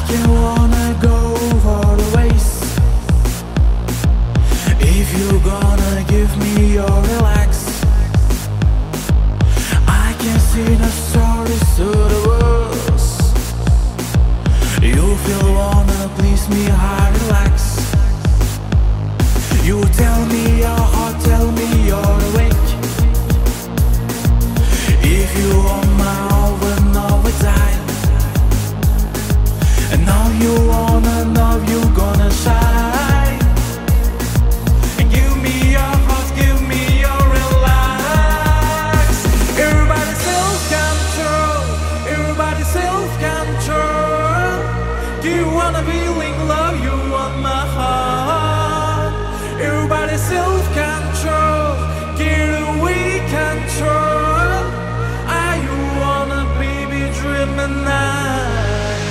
can wanna go for the race. If you're gonna give me your relax, I can see the stories to the world. You feel wanna please me, I relax. You tell me your heart, tell me you're awake. If you want my overtime, and now you wanna know you gonna shine. And give me your heart, give me your relax. Everybody self-control, everybody self-control. Do you wanna feeling love, you want my heart. Everybody self-control, get away control. I wanna baby dream a night.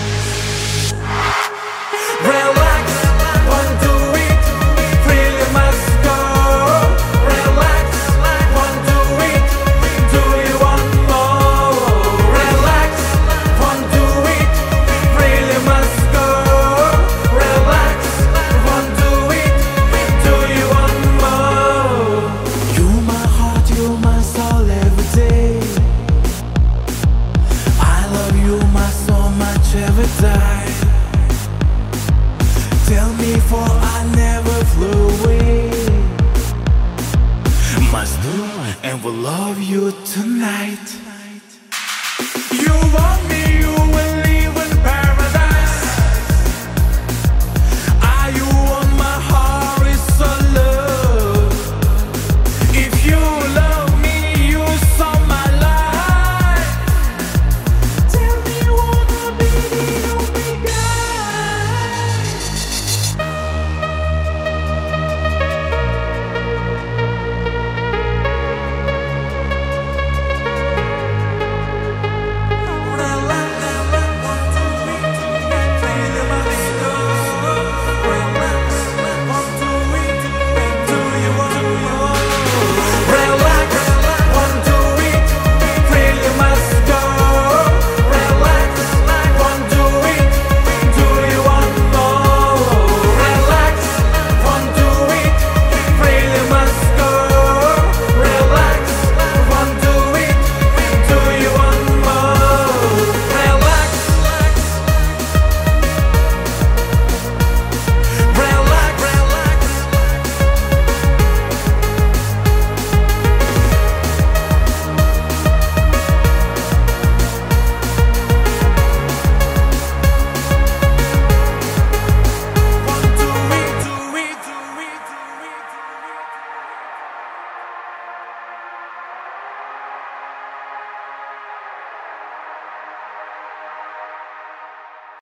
Relax, want to it, freely must go. Relax, want to it, do you want more? Relax, want to it, freely must go. Relax, want to it, do you want more? You my heart, you my soul every day. I love you my so much every day. Tell me for I never flew away. Must do and will love you tonight. You want